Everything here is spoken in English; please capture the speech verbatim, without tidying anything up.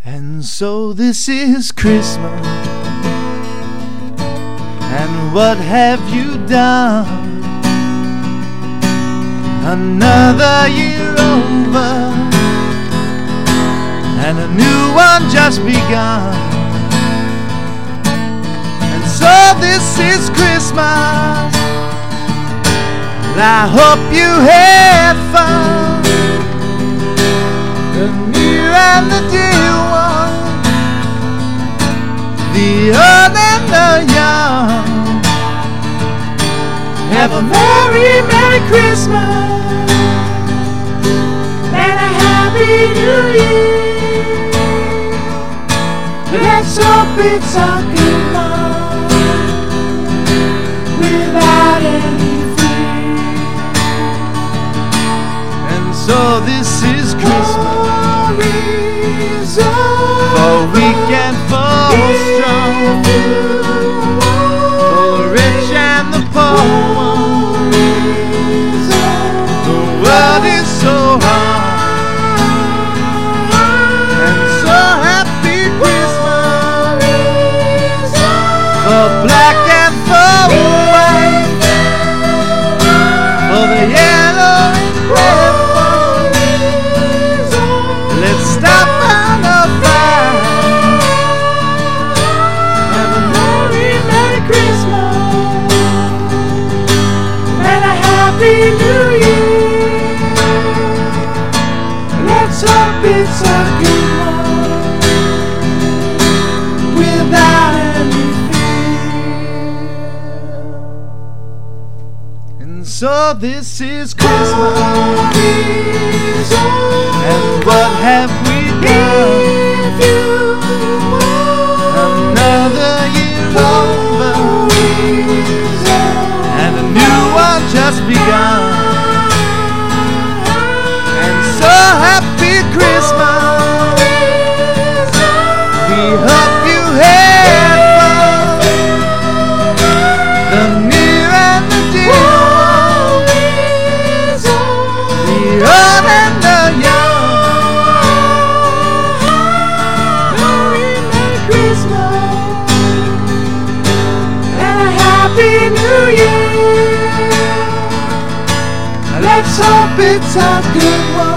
And so this is Christmas, and what have you done? Another year over, and a new one just begun. And so this is Christmas, and I hope you had fun. The near and the dear one, the old and the young. Have a merry, merry Christmas and a happy New Year. Let's hope it's a good one without any fear. And so this is Christmas, for weak and for strong, for the rich and the poor. The world is so hard, and so happy Christmas, for black and for white, for the yellow and red one. Let's stop on a fire. Have a merry, merry Christmas and a happy New Year. Let's hope it's a good one without any fear. And so this is Christmas, and what have we done? Another year over, and a new one just begun. And so happy Christmas, we hope you had fun. The near and the dear, the old and the young. Merry, Merry Christmas and a happy New Year. Let's hope it's a good one